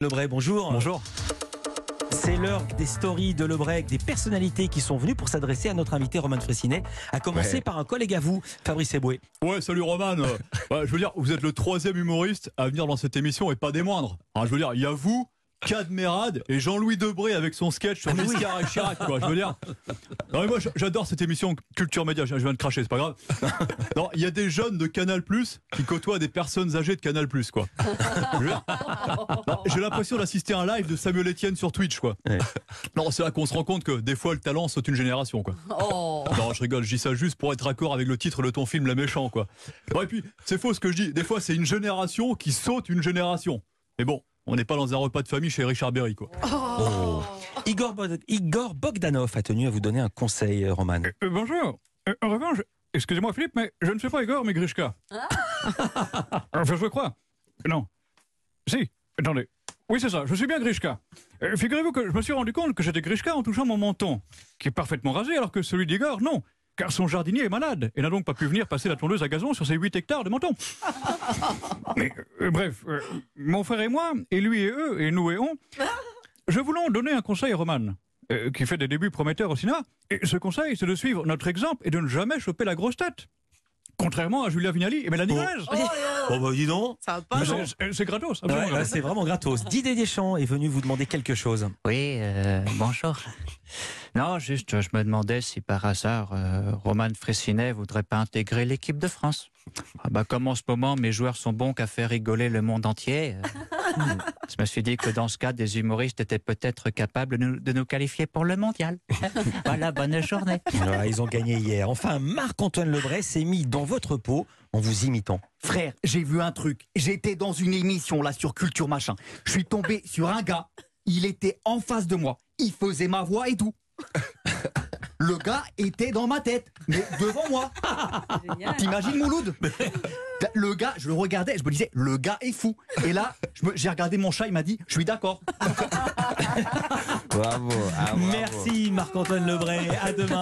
Lebray, bonjour. Bonjour. C'est l'heure des stories de Lebray avec des personnalités qui sont venues pour s'adresser à notre invité Roman Frécinet, à commencer par un collègue à vous, Fabrice Eboué. Ouais, salut Roman. Je veux dire, vous êtes le 3e humoriste à venir dans cette émission et pas des moindres. Alors, je veux dire, il y a vous, Cadmerade et Jean-Louis Debré avec son sketch sur Giscard et Chirac, quoi. Je veux dire. Non, mais moi, j'adore cette émission Culture Média. Je viens de cracher, c'est pas grave. Non, il y a des jeunes de Canal+ qui côtoient des personnes âgées de Canal+, quoi. Je veux dire, non, j'ai l'impression d'assister à un live de Samuel Etienne sur Twitch, quoi. Ouais. Non, c'est là qu'on se rend compte que des fois le talent saute une génération, quoi. Oh. Non, je rigole, je dis ça juste pour être d'accord avec le titre de ton film La Méchant, quoi. Bon, et puis, c'est faux ce que je dis. Des fois, c'est une génération qui saute une génération. Mais bon, on n'est pas dans un repas de famille chez Richard Berry, quoi. Oh. Igor Bogdanov a tenu à vous donner un conseil, Roman. Bonjour. En revanche, excusez-moi Philippe, mais je ne suis pas Igor, mais Grishka. Enfin, je crois. Non. Si, attendez. Oui, c'est ça, je suis bien Grishka. Figurez-vous que je me suis rendu compte que j'étais Grishka en touchant mon menton, qui est parfaitement rasé, alors que celui d'Igor, non. Car son jardinier est malade et n'a donc pas pu venir passer la tondeuse à gazon sur ses 8 hectares de menton. Mais, bref, mon frère et moi, et lui et eux, et nous et on, je voulais donner un conseil à Roman, qui fait des débuts prometteurs au cinéma. Et ce conseil, c'est de suivre notre exemple et de ne jamais choper la grosse tête. Contrairement à Julia Vignali et Mélanie Gomez. Oh bah dis donc. Ça va pas, non? C'est gratos, Ouais, absolument. là, c'est vraiment gratos. Didier Deschamps est venu vous demander quelque chose. Oui, bonjour. Non, juste, je me demandais si par hasard, Roman Frécinet voudrait pas intégrer l'équipe de France. Ah bah, comme en ce moment, mes joueurs sont bons qu'à faire rigoler le monde entier, je me suis dit que dans ce cas, des humoristes étaient peut-être capables de nous qualifier pour le mondial. Voilà, bonne journée. Ouais, ils ont gagné hier. Enfin, Marc-Antoine Lebray s'est mis dans votre peau en vous imitant. Frère, j'ai vu un truc. J'étais dans une émission là sur Culture Machin. Je suis tombé sur un gars. Il était en face de moi. Il faisait ma voix et tout. Le gars était dans ma tête, mais devant moi. T'imagines Mouloud? Le gars, je le regardais, je me disais, le gars est fou. Et là, j'ai regardé mon chat, il m'a dit, je suis d'accord. Merci Marc-Antoine Lebray. À demain.